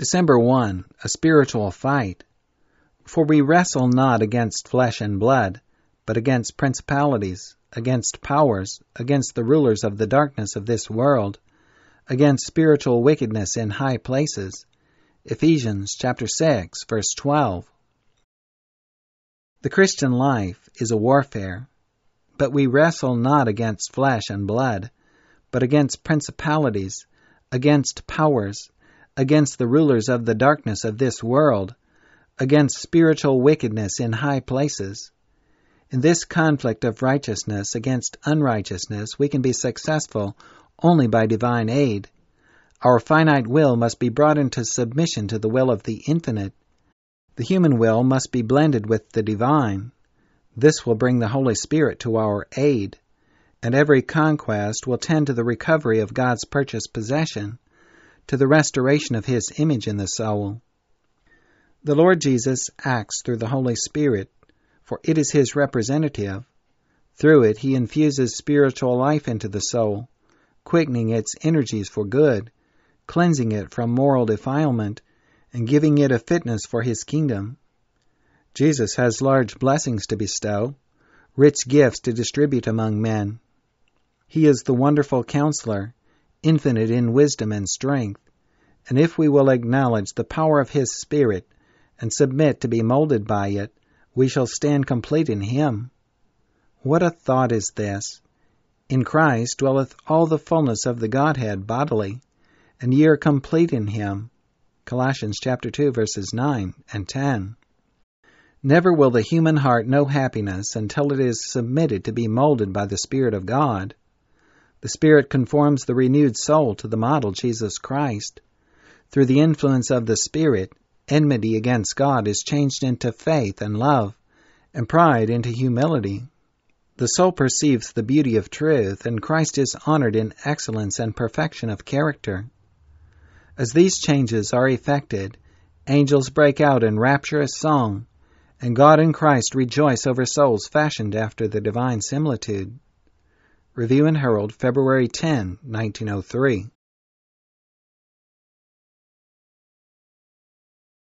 December 1, a spiritual fight. For we wrestle not against flesh and blood, but against principalities, against powers, against the rulers of the darkness of this world, against spiritual wickedness in high places. Ephesians chapter 6, verse 12. The Christian life is a warfare, but we wrestle not against flesh and blood, but against principalities, against powers, against the rulers of the darkness of this world, against spiritual wickedness in high places. In this conflict of righteousness against unrighteousness, we can be successful only by divine aid. Our finite will must be brought into submission to the will of the infinite. The human will must be blended with the divine. This will bring the Holy Spirit to our aid, and every conquest will tend to the recovery of God's purchased possession, to the restoration of His image in the soul. The Lord Jesus acts through the Holy Spirit, for it is His representative. Through it, He infuses spiritual life into the soul, quickening its energies for good, cleansing it from moral defilement, and giving it a fitness for His kingdom. Jesus has large blessings to bestow, rich gifts to distribute among men. He is the wonderful Counselor, infinite in wisdom and strength, and if we will acknowledge the power of His Spirit and submit to be molded by it, we shall stand complete in Him. What a thought is this! In Christ dwelleth all the fullness of the Godhead bodily, and ye are complete in Him. Colossians chapter 2, verses 9 and 10. Never will the human heart know happiness until it is submitted to be molded by the Spirit of God. The Spirit conforms the renewed soul to the model Jesus Christ. Through the influence of the Spirit, enmity against God is changed into faith and love, and pride into humility. The soul perceives the beauty of truth, and Christ is honored in excellence and perfection of character. As these changes are effected, angels break out in rapturous song, and God and Christ rejoice over souls fashioned after the divine similitude. Review and Herald, February 10, 1903.